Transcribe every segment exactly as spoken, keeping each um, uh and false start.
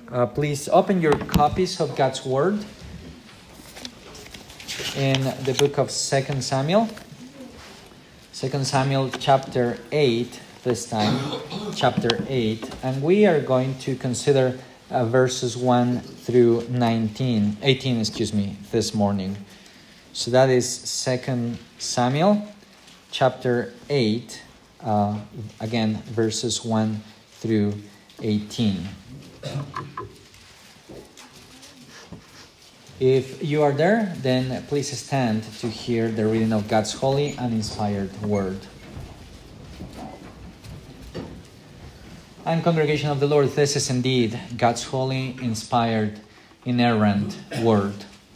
Uh, please open your copies of God's Word in the book of Second Samuel. Second Samuel chapter eight this time, chapter eight. And we are going to consider uh, verses one through nineteen, eighteen, excuse me, this morning. So that is Second Samuel chapter eight, uh, again, verses one through eighteen. If you are there, then please stand to hear the reading of God's holy and inspired word. And congregation of the Lord, this is indeed God's holy, inspired, inerrant word.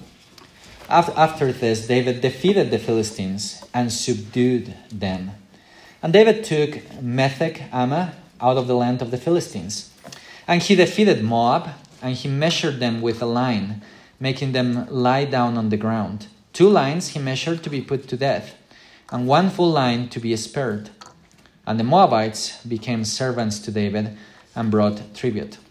After this, David defeated the Philistines and subdued them. And David took Metheg Ammah out of the land of the Philistines. And he defeated Moab, and he measured them with a line, making them lie down on the ground. Two lines he measured to be put to death, and one full line to be spared. And the Moabites became servants to David and brought tribute.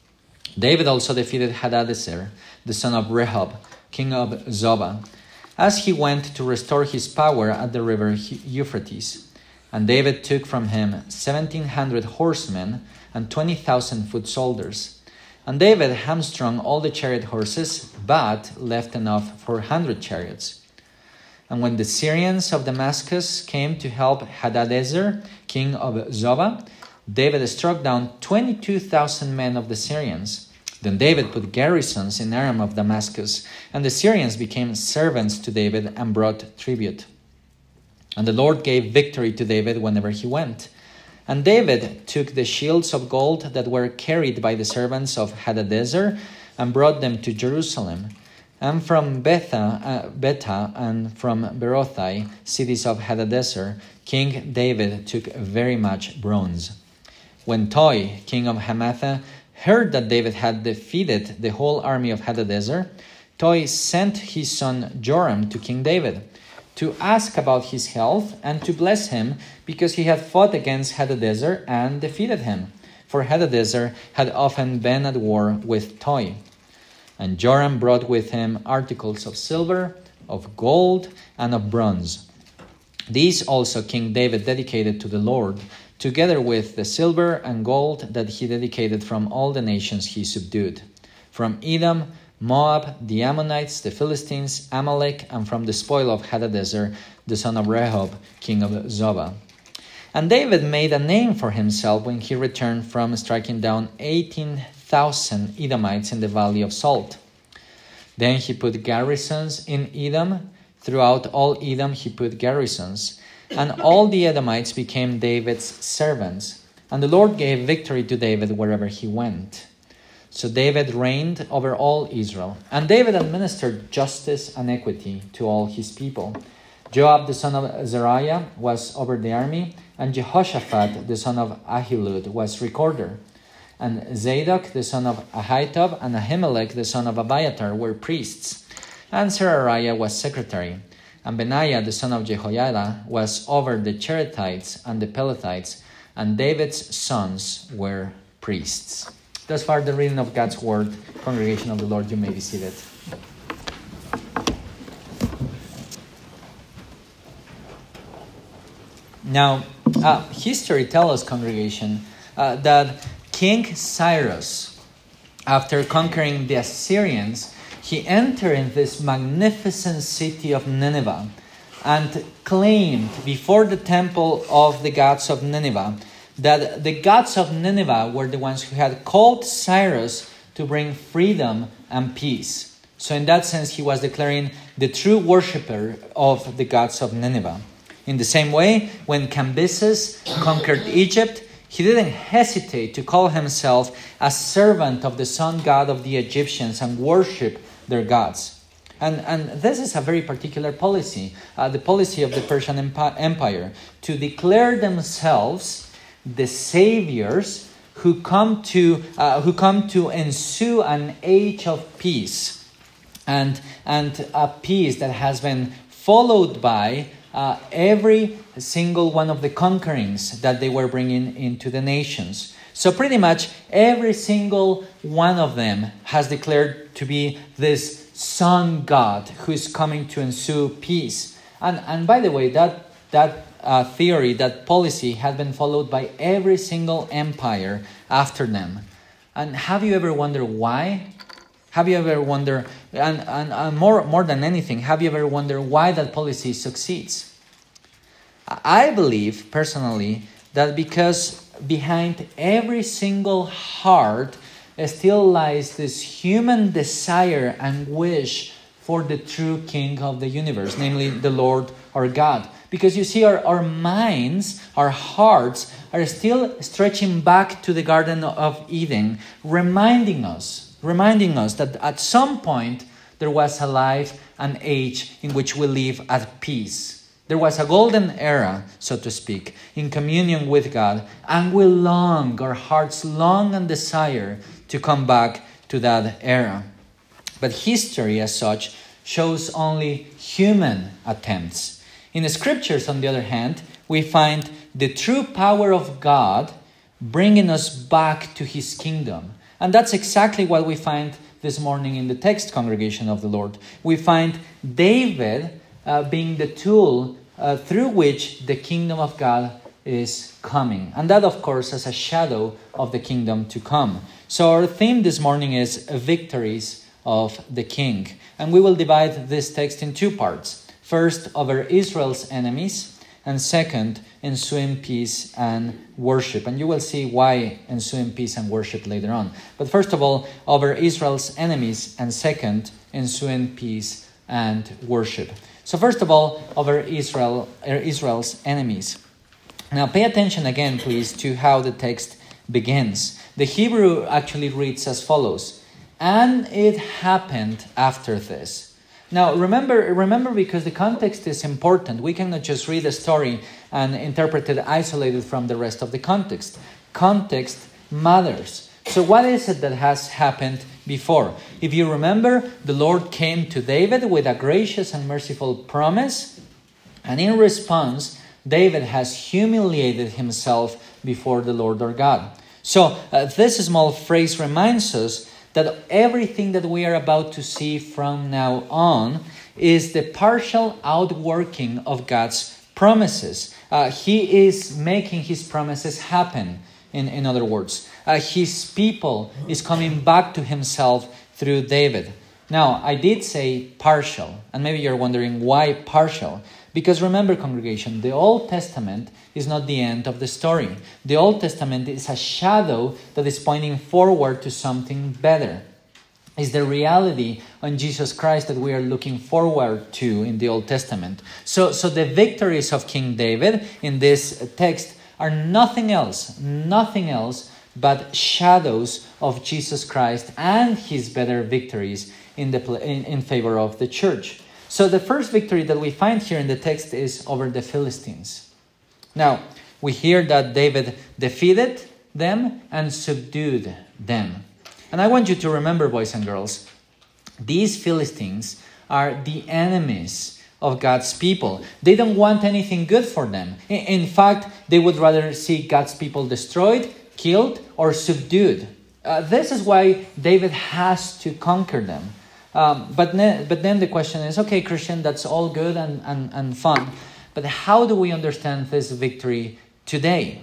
David also defeated Hadadezer, the son of Rehob, king of Zobah, as he went to restore his power at the river Euphrates. And David took from him seventeen hundred horsemen and twenty thousand foot soldiers. And David hamstrung all the chariot horses, but left enough for a hundred chariots. And when the Syrians of Damascus came to help Hadadezer, king of Zobah, David struck down twenty-two thousand men of the Syrians. Then David put garrisons in Aram of Damascus, and the Syrians became servants to David and brought tribute. And the Lord gave victory to David whenever he went. And David took the shields of gold that were carried by the servants of Hadadezer and brought them to Jerusalem. And from Betha, uh, Betha and from Berothai, cities of Hadadezer, King David took very much bronze. When Toi, king of Hamath, heard that David had defeated the whole army of Hadadezer, Toi sent his son Joram to King David to ask about his health and to bless him, because he had fought against Hadadezer and defeated him. For Hadadezer had often been at war with Toi. And Joram brought with him articles of silver, of gold, and of bronze. These also King David dedicated to the Lord, together with the silver and gold that he dedicated from all the nations he subdued, from Edom, Moab, the Ammonites, the Philistines, Amalek, and from the spoil of Hadadezer, the son of Rehob, king of Zobah. And David made a name for himself when he returned from striking down eighteen thousand Edomites in the Valley of Salt. Then he put garrisons in Edom. Throughout all Edom he put garrisons. And all the Edomites became David's servants. And the Lord gave victory to David wherever he went. So David reigned over all Israel. And David administered justice and equity to all his people. Joab, the son of Zeruiah, was over the army, and Jehoshaphat, the son of Ahilud, was recorder. And Zadok, the son of Ahitub, and Ahimelech, the son of Abiathar, were priests. And Seraiah was secretary. And Benaiah, the son of Jehoiada, was over the Cherethites and the Pelethites, and David's sons were priests. Thus far, the reading of God's word. Congregation of the Lord, you may be seated. Now, uh, history tells us, congregation, uh, that King Cyrus, after conquering the Assyrians, he entered in this magnificent city of Nineveh and claimed before the temple of the gods of Nineveh that the gods of Nineveh were the ones who had called Cyrus to bring freedom and peace. So in that sense, he was declaring the true worshiper of the gods of Nineveh. In the same way, when Cambyses conquered Egypt, he didn't hesitate to call himself a servant of the sun god of the Egyptians and worship their gods. And, and this is a very particular policy, uh, the policy of the Persian Empire, to declare themselves the saviors who come to uh, who come to ensue an age of peace, and and a peace that has been followed by uh, every single one of the conquerings that they were bringing into the nations. So pretty much every single one of them has declared to be this sun god who is coming to ensue peace. And, and by the way, that, that uh, theory, that policy had been followed by every single empire after them. And have you ever wondered why? Have you ever wondered, and, and, and more, more than anything, have you ever wondered why that policy succeeds? I believe, personally, that because behind every single heart still lies this human desire and wish for the true King of the universe, namely the Lord our God. Because you see, our, our minds, our hearts are still stretching back to the Garden of Eden, reminding us, reminding us that at some point there was a life, an age in which we live at peace. There was a golden era, so to speak, in communion with God, and we long, our hearts long and desire to come back to that era. But history as such shows only human attempts. In the scriptures, on the other hand, we find the true power of God bringing us back to his kingdom. And that's exactly what we find this morning in the text, congregation of the Lord. We find David uh, being the tool uh, through which the kingdom of God is coming. And that, of course, as a shadow of the kingdom to come. So our theme this morning is victories of the king. And we will divide this text in two parts. First, over Israel's enemies, and second, ensuing peace and worship. And you will see why ensuing peace and worship later on. But first of all, over Israel's enemies, and second, ensuing peace and worship. So first of all, over Israel, Israel's enemies. Now pay attention again, please, to how the text begins. The Hebrew actually reads as follows: "And it happened after this." Now, remember, remember, because the context is important. We cannot just read a story and interpret it isolated from the rest of the context. Context matters. So what is it that has happened before? If you remember, the Lord came to David with a gracious and merciful promise. And in response, David has humiliated himself before the Lord our God. So uh, this small phrase reminds us that everything that we are about to see from now on is the partial outworking of God's promises. Uh, he is making his promises happen, in, in other words. Uh, his people is coming back to himself through David. Now, I did say partial, and maybe you're wondering why partial. Because remember, congregation, the Old Testament is not the end of the story. The Old Testament is a shadow that is pointing forward to something better. It's the reality on Jesus Christ that we are looking forward to in the Old Testament. So, so the victories of King David in this text are nothing else, nothing else but shadows of Jesus Christ and his better victories in, the, in, in favor of the church. So the first victory that we find here in the text is over the Philistines. Now, we hear that David defeated them and subdued them. And I want you to remember, boys and girls, these Philistines are the enemies of God's people. They don't want anything good for them. In fact, they would rather see God's people destroyed, killed, or subdued. Uh, this is why David has to conquer them. Um, but, ne- but then the question is, okay, Christian, that's all good and, and, and fun. But how do we understand this victory today?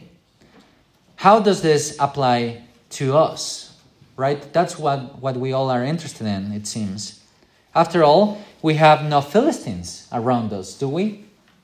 How does this apply to us? Right? That's what, what we all are interested in, it seems. After all, we have no Philistines around us, do we?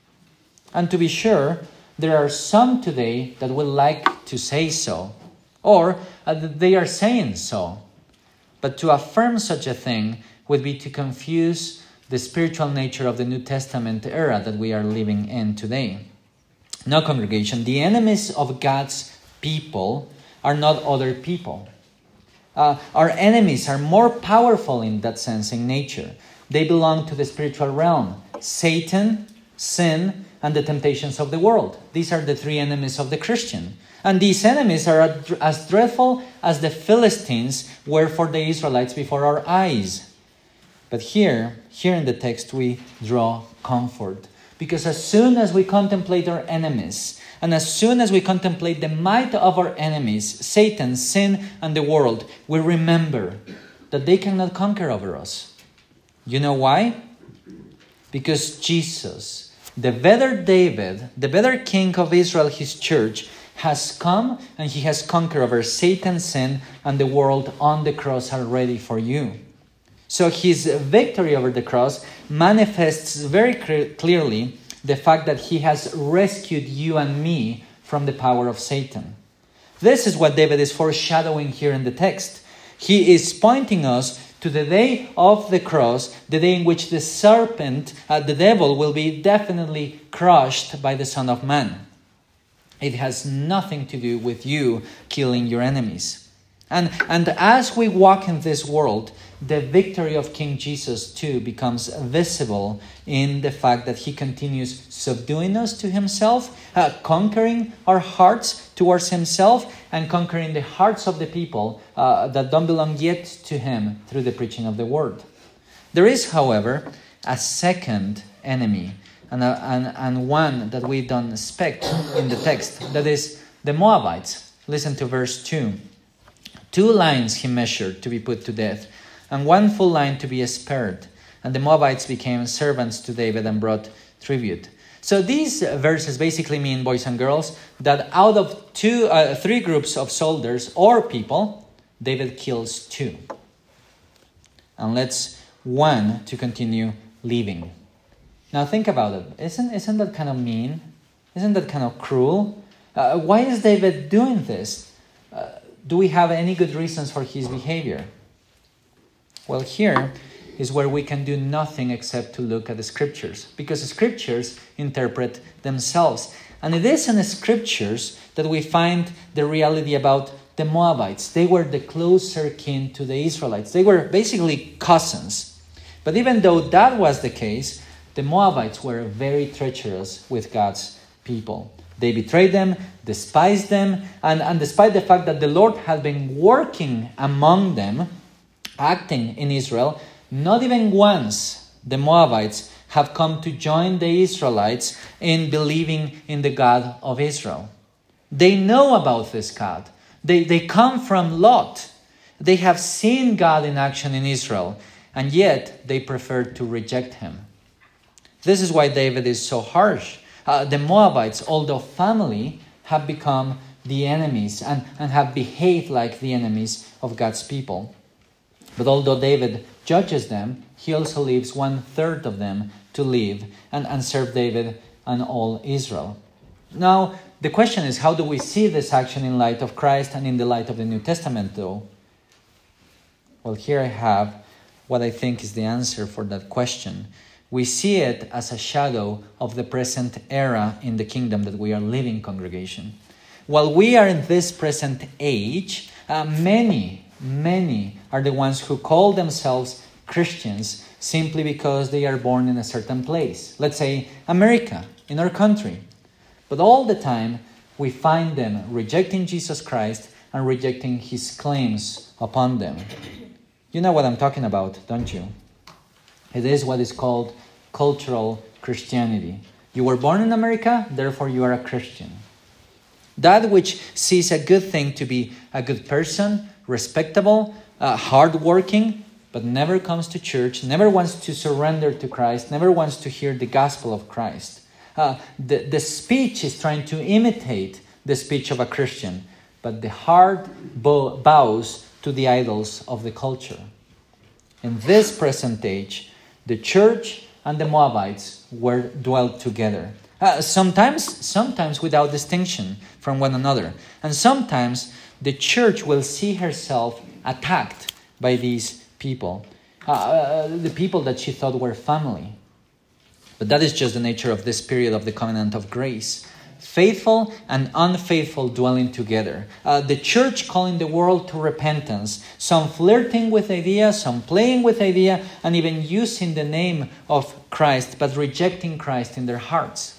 And to be sure, there are some today that would like to say so. Or uh, they are saying so. But to affirm such a thing would be to confuse the spiritual nature of the New Testament era that we are living in today. No, congregation, the enemies of God's people are not other people. Uh, our enemies are more powerful in that sense in nature. They belong to the spiritual realm: Satan, sin, and the temptations of the world. These are the three enemies of the Christian. And these enemies are as dreadful as the Philistines were for the Israelites before our eyes. But here, here in the text, we draw comfort. Because as soon as we contemplate our enemies, And as soon as we contemplate the might of our enemies, Satan, sin, and the world, we remember that they cannot conquer over us. You know why? Because Jesus, the better David, the better king of Israel, his church, has come and he has conquered over Satan, sin, and the world on the cross already for you. So his victory over the cross manifests very clear- clearly the fact that he has rescued you and me from the power of Satan. This is what David is foreshadowing here in the text. He is pointing us to the day of the cross, the day in which the serpent, uh, the devil, will be definitely crushed by the Son of Man. It has nothing to do with you killing your enemies. And, and as we walk in this world, the victory of King Jesus too becomes visible in the fact that he continues subduing us to himself, uh, conquering our hearts towards himself, and conquering the hearts of the people uh, that don't belong yet to him through the preaching of the word. There is, however, a second enemy, and, a, and, and one that we don't expect in the text, that is the Moabites. Listen to verse two. Two lines he measured to be put to death, and one full line to be spared. And the Moabites became servants to David and brought tribute. So these verses basically mean, boys and girls, that out of two, uh, three groups of soldiers or people, David kills two. And lets one to continue living. Now think about it. Isn't, isn't that kind of mean? Isn't that kind of cruel? Uh, why is David doing this? Uh, do we have any good reasons for his behavior? Well, here is where we can do nothing except to look at the scriptures, because the scriptures interpret themselves. And it is in the scriptures that we find the reality about the Moabites. They were the closer kin to the Israelites. They were basically cousins. But even though that was the case, the Moabites were very treacherous with God's people. They betrayed them, despised them, and, and despite the fact that the Lord had been working among them, acting in Israel, not even once the Moabites have come to join the Israelites in believing in the God of Israel. They know about this God. They, they come from Lot. They have seen God in action in Israel, and yet they prefer to reject him. This is why David is so harsh. Uh, the Moabites, although family, have become the enemies and, and have behaved like the enemies of God's people. But although David judges them, he also leaves one third of them to live and, and serve David and all Israel. Now, the question is, how do we see this action in light of Christ and in the light of the New Testament, though? Well, here I have what I think is the answer for that question. We see it as a shadow of the present era in the kingdom that we are living, congregation. While we are in this present age, uh, many, many are the ones who call themselves Christians simply because they are born in a certain place. Let's say America, in our country. But all the time, we find them rejecting Jesus Christ and rejecting his claims upon them. You know what I'm talking about, don't you? It is what is called cultural Christianity. You were born in America, therefore you are a Christian. That which sees a good thing to be a good person, respectable, uh, hardworking, but never comes to church, never wants to surrender to Christ, never wants to hear the gospel of Christ. Uh, the, the speech is trying to imitate the speech of a Christian, but the heart bow, bows to the idols of the culture. In this present age, the church and the Moabites were dwelt together. Uh, sometimes, sometimes without distinction from one another. And sometimes the church will see herself attacked by these people. Uh, uh, the people that she thought were family. But that is just the nature of this period of the covenant of grace. Faithful and unfaithful dwelling together. Uh, the church calling the world to repentance. Some flirting with ideas, some playing with idea, and even using the name of Christ, but rejecting Christ in their hearts.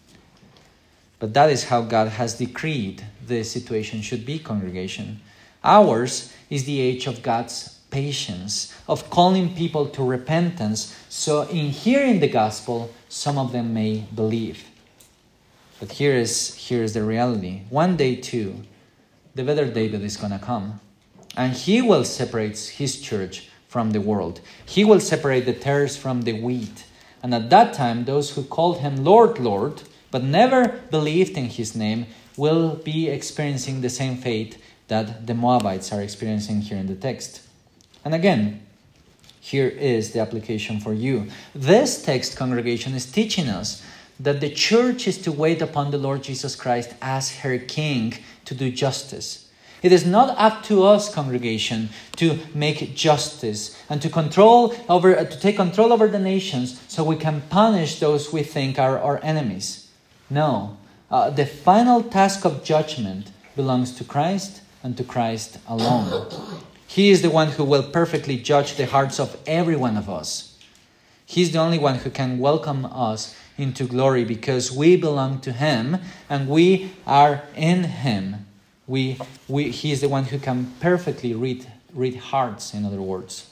But that is how God has decreed the situation should be, congregation. Ours is the age of God's patience, of calling people to repentance, so in hearing the gospel, some of them may believe. But here is, here is the reality. One day too, the better David is going to come. And he will separate his church from the world. He will separate the tares from the wheat. And at that time, those who called him Lord, Lord, but never believed in his name, will be experiencing the same fate that the Moabites are experiencing here in the text. And again, here is the application for you. This text, congregation, is teaching us that the church is to wait upon the Lord Jesus Christ as her king to do justice. It is not up to us, congregation, to make justice and to control over, to take control over the nations so we can punish those we think are our enemies. No, uh, the final task of judgment belongs to Christ and to Christ alone. He is the one who will perfectly judge the hearts of every one of us. He's the only one who can welcome us into glory because we belong to him and we are in him. We, we, he is the one who can perfectly read, read hearts, in other words.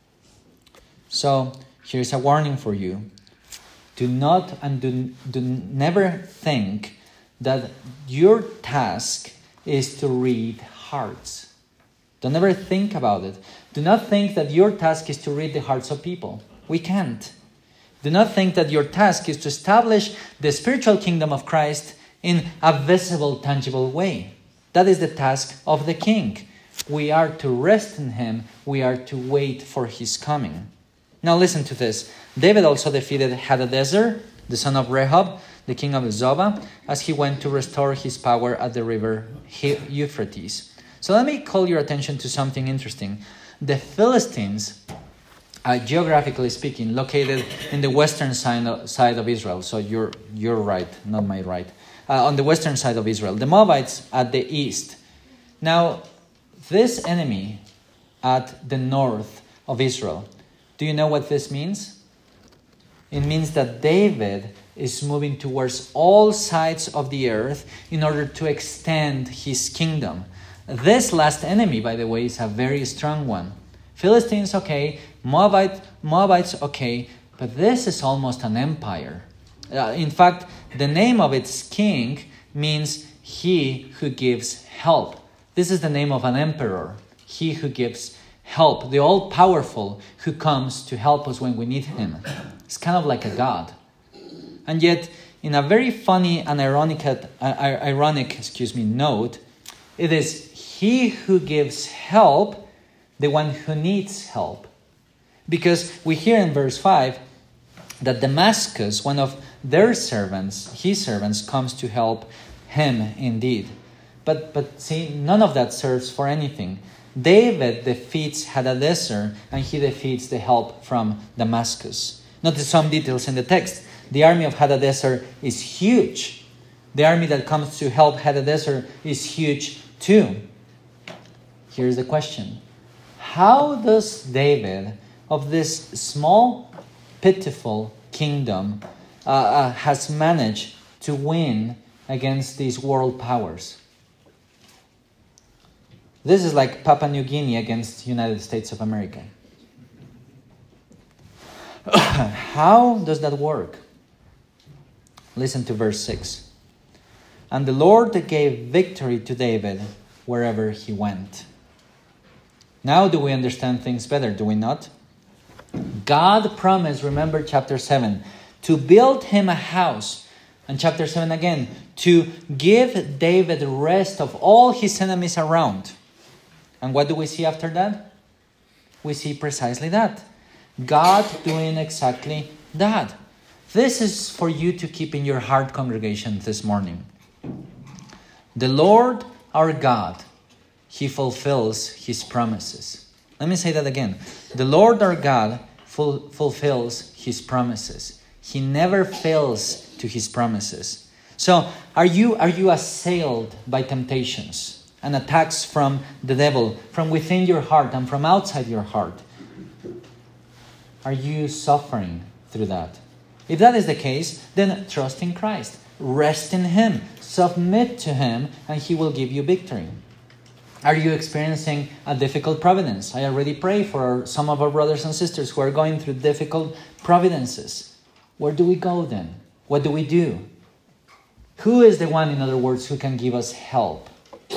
So here's a warning for you. Do not and do, do never think that your task is to read hearts. Don't ever think about it. Do not think that your task is to read the hearts of people. We can't. Do not think that your task is to establish the spiritual kingdom of Christ in a visible, tangible way. That is the task of the king. We are to rest in him. We are to wait for his coming. Now listen to this. David also defeated Hadadezer, the son of Rehob, the king of Zobah, as he went to restore his power at the river Euphrates. So let me call your attention to something interesting. The Philistines, uh, geographically speaking, located in the western side of, side of Israel. So you're, you're right, not my right. Uh, on the western side of Israel. The Moabites at the east. Now, this enemy at the north of Israel, do you know what this means? It means that David is moving towards all sides of the earth in order to extend his kingdom. This last enemy, by the way, is a very strong one. Philistines, okay. Moabite, Moabites, okay. But this is almost an empire. Uh, in fact, the name of its king means he who gives help. This is the name of an emperor. He who gives help. The all-powerful who comes to help us when we need him. It's kind of like a god. And yet, in a very funny and ironic, uh, ironic excuse me, note, it is he who gives help, the one who needs help. Because we hear in verse five that Damascus, one of their servants, his servants, comes to help him indeed. But but see, none of that serves for anything. David defeats Hadadezer and he defeats the help from Damascus. Notice some details in the text. The army of Hadadezer is huge. The army that comes to help Hadadezer is huge too. Here's the question. How does David, of this small, pitiful kingdom, uh, uh, has managed to win against these world powers? This is like Papua New Guinea against the United States of America. How does that work? Listen to verse six. And the Lord gave victory to David wherever he went. Now do we understand things better, do we not? God promised, remember chapter seven, to build him a house. And chapter seven again, to give David rest of all his enemies around. And what do we see after that? We see precisely that. God doing exactly that. This is for you to keep in your heart, congregation, this morning. The Lord our God, he fulfills his promises. Let me say that again. The Lord our God ful- fulfills his promises. He never fails to his promises. So, are you are you assailed by temptations and attacks from the devil, from within your heart and from outside your heart? Are you suffering through that? If that is the case, then trust in Christ. Rest in him. Submit to him, and he will give you victory. Are you experiencing a difficult providence? I already pray for some of our brothers and sisters who are going through difficult providences. Where do we go then? What do we do? Who is the one, in other words, who can give us help?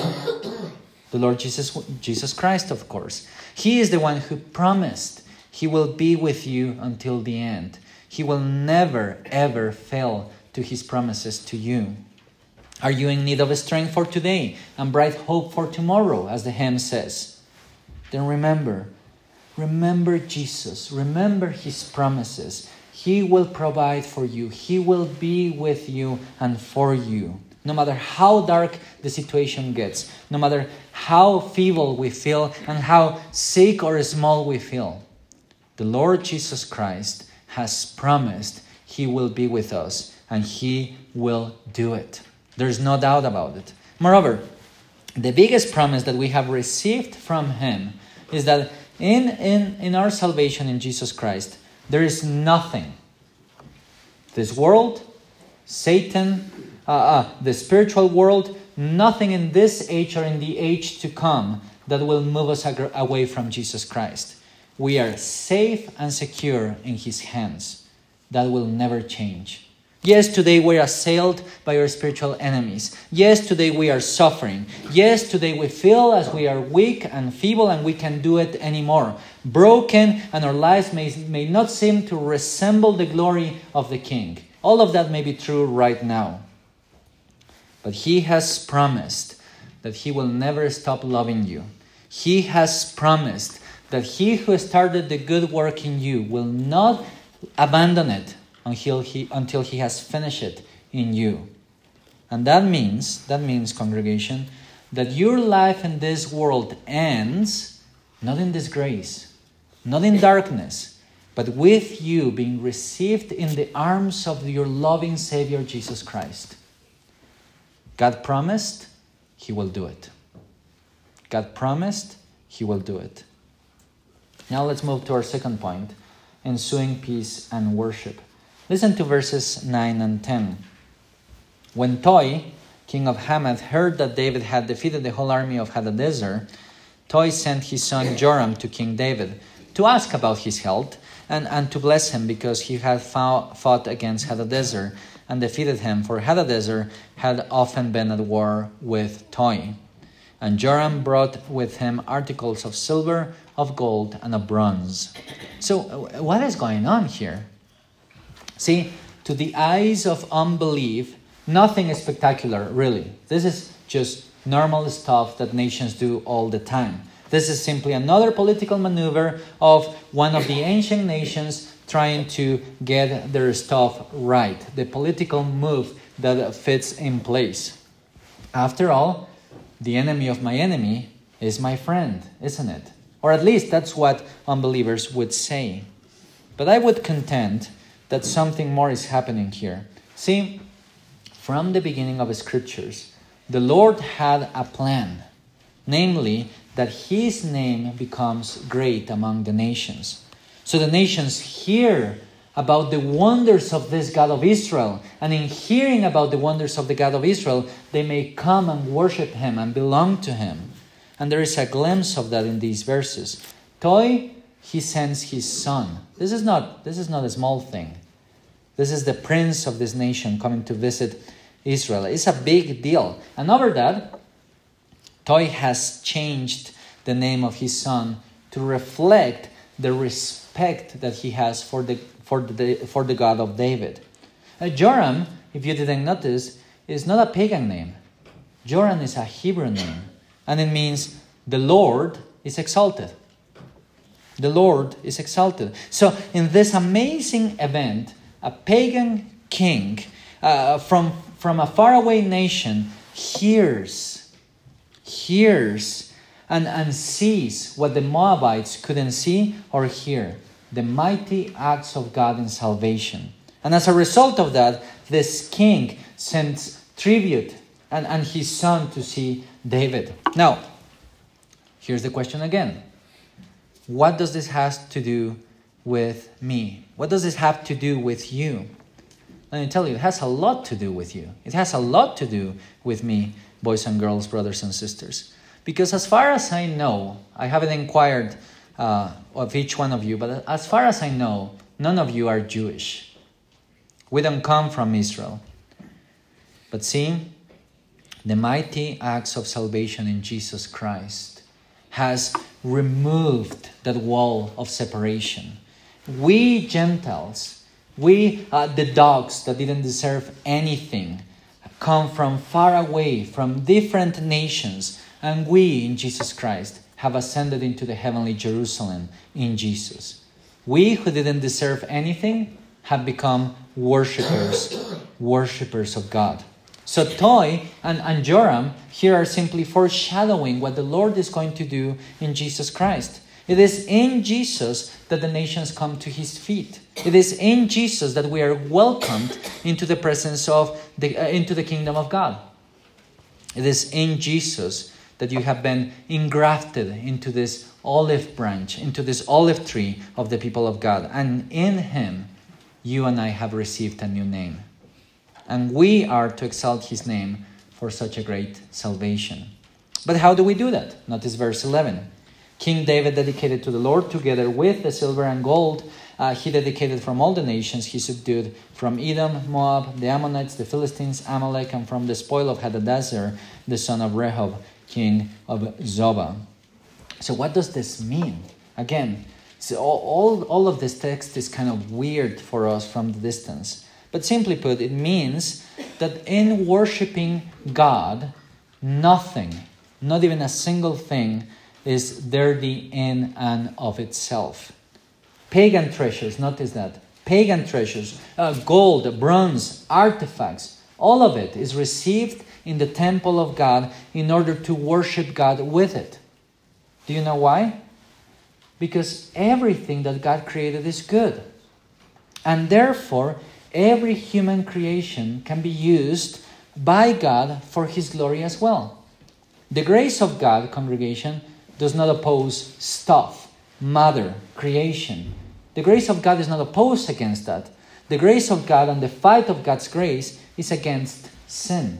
The Lord Jesus, Jesus Christ, of course. He is the one who promised he will be with you until the end. He will never, ever fail to his promises to you. Are you in need of strength for today and bright hope for tomorrow, as the hymn says? Then remember, remember Jesus. Remember his promises. He will provide for you. He will be with you and for you. No matter how dark the situation gets, no matter how feeble we feel and how sick or small we feel, the Lord Jesus Christ has promised he will be with us and he will do it. There's no doubt about it. Moreover, the biggest promise that we have received from him is that in, in, in our salvation in Jesus Christ, there is nothing. This world, Satan, uh, uh, the spiritual world, nothing in this age or in the age to come that will move us ag- away from Jesus Christ. We are safe and secure in his hands. That will never change. Yes, today we are assailed by our spiritual enemies. Yes, today we are suffering. Yes, today we feel as we are weak and feeble and we can't do it anymore. Broken, and our lives may, may not seem to resemble the glory of the King. All of that may be true right now. But he has promised that he will never stop loving you. He has promised that he who started the good work in you will not abandon it until he, until he has finished it in you. And that means, that means, congregation, that your life in this world ends not in disgrace, not in darkness, but with you being received in the arms of your loving Savior, Jesus Christ. God promised, he will do it. God promised, he will do it. Now let's move to our second point, ensuing peace and worship. Listen to verses nine and ten. When Toi, king of Hamath, heard that David had defeated the whole army of Hadadezer, Toi sent his son Joram to King David to ask about his health and, and to bless him because he had fought, fought against Hadadezer and defeated him, for Hadadezer had often been at war with Toi. And Joram brought with him articles of silver, of gold, and of bronze. So what is going on here? See, to the eyes of unbelief, nothing is spectacular, really. This is just normal stuff that nations do all the time. This is simply another political maneuver of one of the ancient nations trying to get their stuff right. The political move that fits in place. After all, the enemy of my enemy is my friend, isn't it? Or at least that's what unbelievers would say. But I would contend that something more is happening here. See, from the beginning of the scriptures, the Lord had a plan, namely that his name becomes great among the nations. So the nations hear about the wonders of this God of Israel, and in hearing about the wonders of the God of Israel, they may come and worship him and belong to him. And there is a glimpse of that in these verses. Toi, he sends his son. This is not, this is not a small thing. This is the prince of this nation coming to visit Israel. It's a big deal. And over that, Toi has changed the name of his son to reflect the respect that he has for the for the for the God of David. Uh, Joram, if you didn't notice, is not a pagan name. Joram is a Hebrew name, and it means the Lord is exalted. The Lord is exalted. So in this amazing event, a pagan king uh, from, from a faraway nation hears, hears and, and sees what the Moabites couldn't see or hear, the mighty acts of God in salvation. And as a result of that, this king sends tribute and, and his son to see David. Now, here's the question again. What does this have to do with me? What does this have to do with you? Let me tell you, it has a lot to do with you. It has a lot to do with me, boys and girls, brothers and sisters. Because as far as I know, I haven't inquired uh, of each one of you, but as far as I know, none of you are Jewish. We don't come from Israel. But see, the mighty acts of salvation in Jesus Christ has removed that wall of separation. We Gentiles, we, uh, the dogs that didn't deserve anything, come from far away, from different nations, and we in Jesus Christ have ascended into the heavenly Jerusalem in Jesus. We who didn't deserve anything have become worshippers, worshippers of God. So Toy and, and Joram here are simply foreshadowing what the Lord is going to do in Jesus Christ. It is in Jesus that the nations come to his feet. It is in Jesus that we are welcomed into the presence of the uh, into the kingdom of God. It is in Jesus that you have been engrafted into this olive branch, into this olive tree of the people of God. And in him, you and I have received a new name. And we are to exalt his name for such a great salvation. But how do we do that? Notice verse eleven. King David dedicated to the Lord together with the silver and gold. Uh, he dedicated from all the nations he subdued, from Edom, Moab, the Ammonites, the Philistines, Amalek, and from the spoil of Hadadezer, the son of Rehob, king of Zobah. So what does this mean? Again, so all, all, all of this text is kind of weird for us from the distance. But simply put, it means that in worshiping God, nothing, not even a single thing, is dirty in and of itself. Pagan treasures, notice that. Pagan treasures, uh, gold, bronze, artifacts, all of it is received in the temple of God in order to worship God with it. Do you know why? Because everything that God created is good. And therefore, every human creation can be used by God for his glory as well. The grace of God, congregation, does not oppose stuff, matter, creation. The grace of God is not opposed against that. The grace of God and the fight of God's grace is against sin.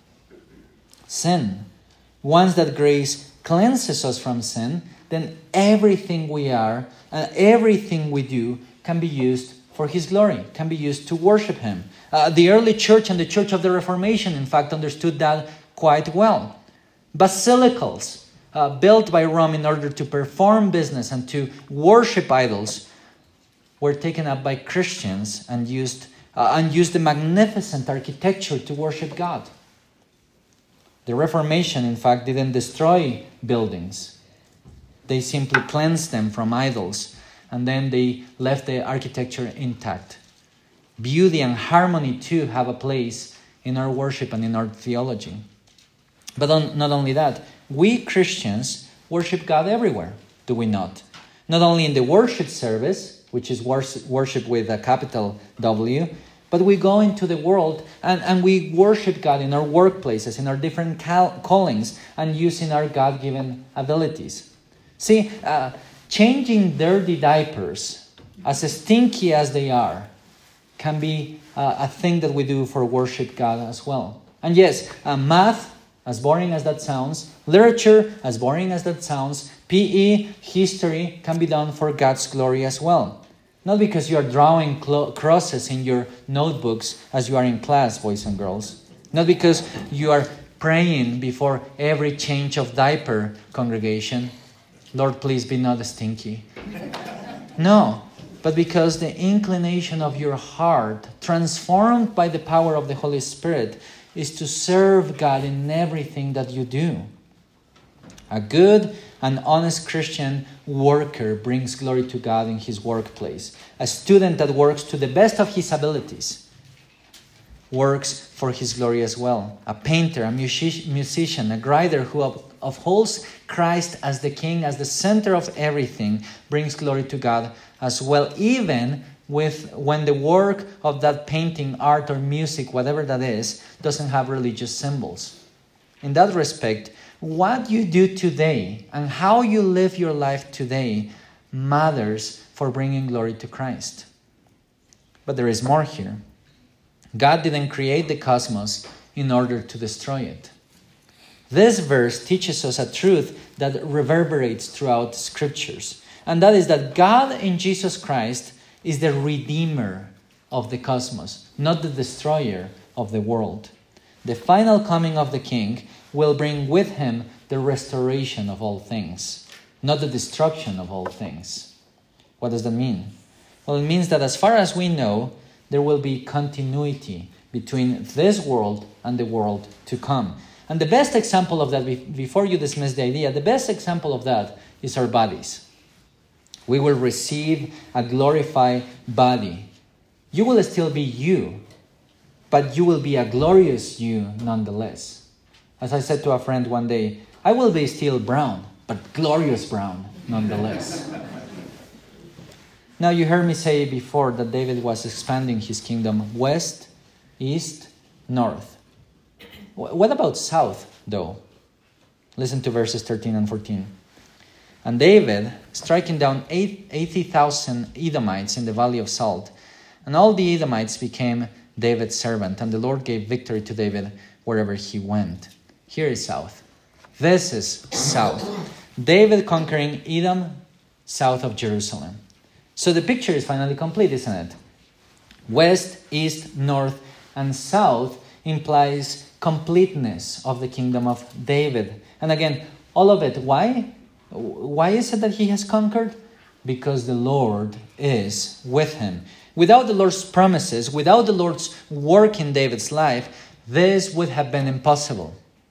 Sin. Once that grace cleanses us from sin, then everything we are and everything we do can be used for his glory, can be used to worship him. Uh, the early church and the church of the Reformation, in fact, understood that quite well. Basilicals, Uh, built by Rome in order to perform business and to worship idols, were taken up by Christians and used uh, and used the magnificent architecture to worship God. The Reformation, in fact, didn't destroy buildings. They simply cleansed them from idols, and then they left the architecture intact. Beauty and harmony, too, have a place in our worship and in our theology. But on, not only that, we Christians worship God everywhere, do we not? Not only in the worship service, which is worship with a capital W, but we go into the world and, and we worship God in our workplaces, in our different cal- callings, and using our God-given abilities. See, uh, changing dirty diapers, as stinky as they are, can be uh, a thing that we do for worship God as well. And yes, uh, math, as boring as that sounds, literature, as boring as that sounds, P E, history, can be done for God's glory as well. Not because you are drawing clo- crosses in your notebooks as you are in class, boys and girls. Not because you are praying before every change of diaper, congregation. Lord, please be not stinky. No, but because the inclination of your heart, transformed by the power of the Holy Spirit, is to serve God in everything that you do. A good and honest Christian worker brings glory to God in his workplace. A student that works to the best of his abilities works for his glory as well. A painter, a music- musician, a writer who up- upholds Christ as the King, as the center of everything, brings glory to God as well, even with when the work of that painting, art, or music, whatever that is, doesn't have religious symbols. In that respect, what you do today and how you live your life today matters for bringing glory to Christ. But there is more here. God didn't create the cosmos in order to destroy it. This verse teaches us a truth that reverberates throughout scriptures, and that is that God in Jesus Christ is the redeemer of the cosmos, not the destroyer of the world. the final coming of the king will bring with him the restoration of all things, not the destruction of all things. What does that mean? Well, it means that as far as we know, there will be continuity between this world and the world to come. And the best example of that, before you dismiss the idea, the best example of that is our bodies. We will receive a glorified body. You will still be you, but you will be a glorious you nonetheless. As I said to a friend one day, I will be still brown, but glorious brown nonetheless. Now, you heard me say before that David was expanding his kingdom west, east, north. What about south, though? Listen to verses thirteen and fourteen. And David, striking down eighty thousand Edomites in the valley of Salt, and all the Edomites became David's servant, and the Lord gave victory to David wherever he went. Here is south. This is south. David conquering Edom, south of Jerusalem. So the picture is finally complete, isn't it? West, east, north, and south implies completeness of the kingdom of David. And again, all of it. Why? Why is it that he has conquered? Because the Lord is with him. Without the Lord's promises, without the Lord's work in David's life, this would have been impossible.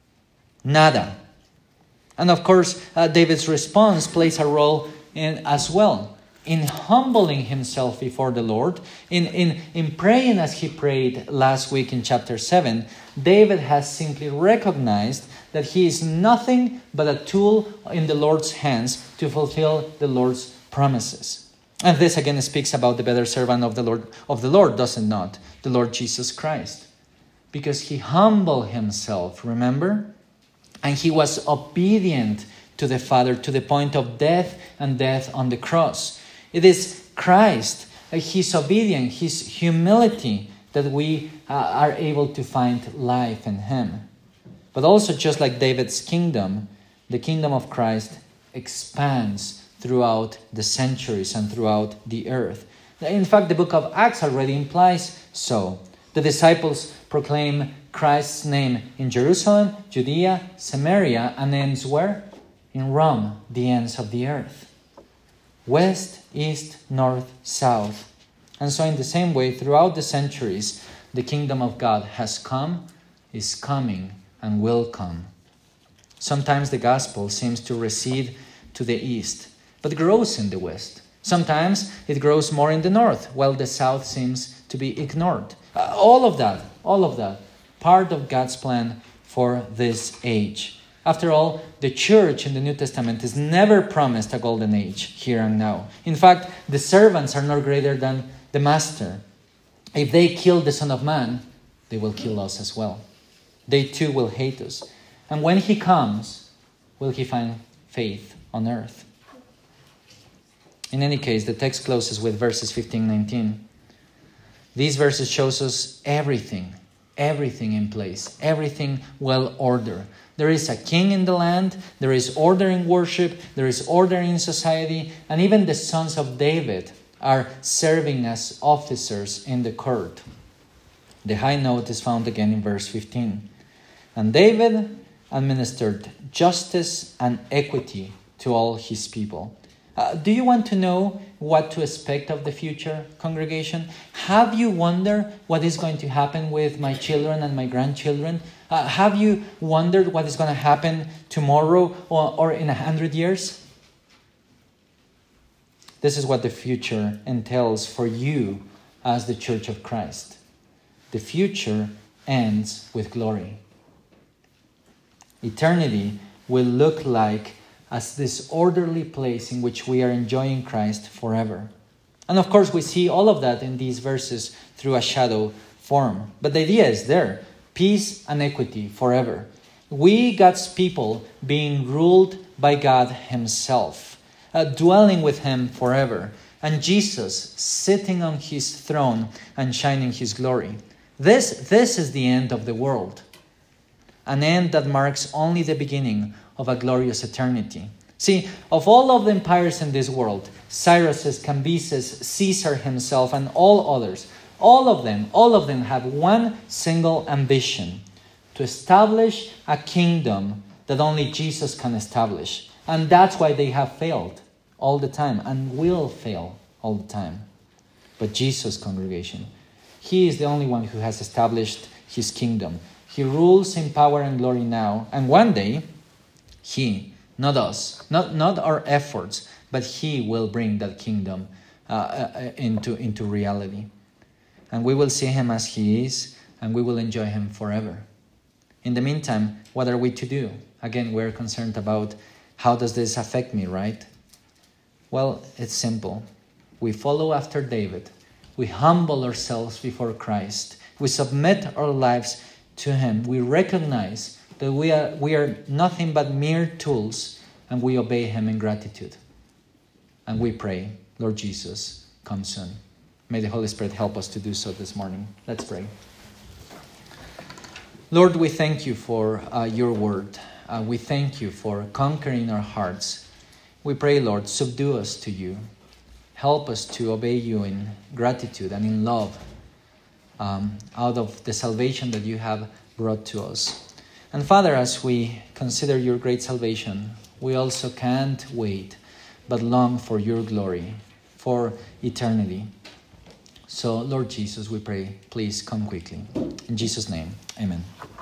Nada. And of course, uh, David's response plays a role in as well. In humbling himself before the Lord, in, in, in praying as he prayed last week in chapter seven, David has simply recognized that he is nothing but a tool in the Lord's hands to fulfill the Lord's promises. And this again speaks about the better servant of the Lord, of the Lord, does it not? The Lord Jesus Christ. Because he humbled himself, remember? And he was obedient to the Father to the point of death and death on the cross. It is Christ, his obedience, his humility, that we uh, are able to find life in him. But also, just like David's kingdom, the kingdom of Christ expands throughout the centuries and throughout the earth. In fact, the book of Acts already implies so. The disciples proclaim Christ's name in Jerusalem, Judea, Samaria, and ends where? In Rome, the ends of the earth. West, east, north, south. And so in the same way, throughout the centuries, the kingdom of God has come, is coming, and will come. Sometimes the gospel seems to recede to the east, but grows in the west. Sometimes it grows more in the north, while the south seems to be ignored. Uh, all of that, all of that, part of God's plan for this age. After all, the church in the New Testament is never promised a golden age here and now. In fact, the servants are not greater than the master. If they kill the Son of Man, they will kill us as well. They too will hate us. And when he comes, will he find faith on earth? In any case, the text closes with verses fifteen and nineteen. These verses shows us everything, everything in place, everything well ordered. There is a king in the land, there is order in worship, there is order in society, and even the sons of David are serving as officers in the court. The high note is found again in verse fifteen. And David administered justice and equity to all his people. Uh, do you want to know what to expect of the future, congregation? Have you wondered what is going to happen with my children and my grandchildren? Uh, have you wondered what is going to happen tomorrow or, or in a hundred years? This is what the future entails for you as the Church of Christ. The future ends with glory. Eternity will look like as this orderly place in which we are enjoying Christ forever. And of course, we see all of that in these verses through a shadow form. But the idea is there. Peace and equity forever. We, God's people, being ruled by God himself, uh, dwelling with him forever. And Jesus sitting on his throne and shining his glory. This, this is the end of the world. An end that marks only the beginning of a glorious eternity. See, of all of the empires in this world, Cyrus, Cambyses, Caesar himself, and all others, all of them, all of them have one single ambition: to establish a kingdom that only Jesus can establish. And that's why they have failed all the time and will fail all the time. But Jesus, congregation, he is the only one who has established his kingdom. He rules in power and glory now. And one day, he, not us, not, not our efforts, but he will bring that kingdom uh, uh, into, into reality. And we will see him as he is, and we will enjoy him forever. In the meantime, what are we to do? Again, we're concerned about how does this affect me, right? Well, it's simple. We follow after David. We humble ourselves before Christ. We submit our lives to him. We recognize that we are, we are nothing but mere tools, and we obey him in gratitude. And we pray, Lord Jesus, come soon. May the Holy Spirit help us to do so this morning. Let's pray. Lord, we thank you for uh, your word. Uh, we thank you for conquering our hearts. We pray, Lord, subdue us to you. Help us to obey you in gratitude and in love um, out of the salvation that you have brought to us. And Father, as we consider your great salvation, we also can't wait but long for your glory, for eternity. So, Lord Jesus, we pray, please come quickly. In Jesus' name, amen.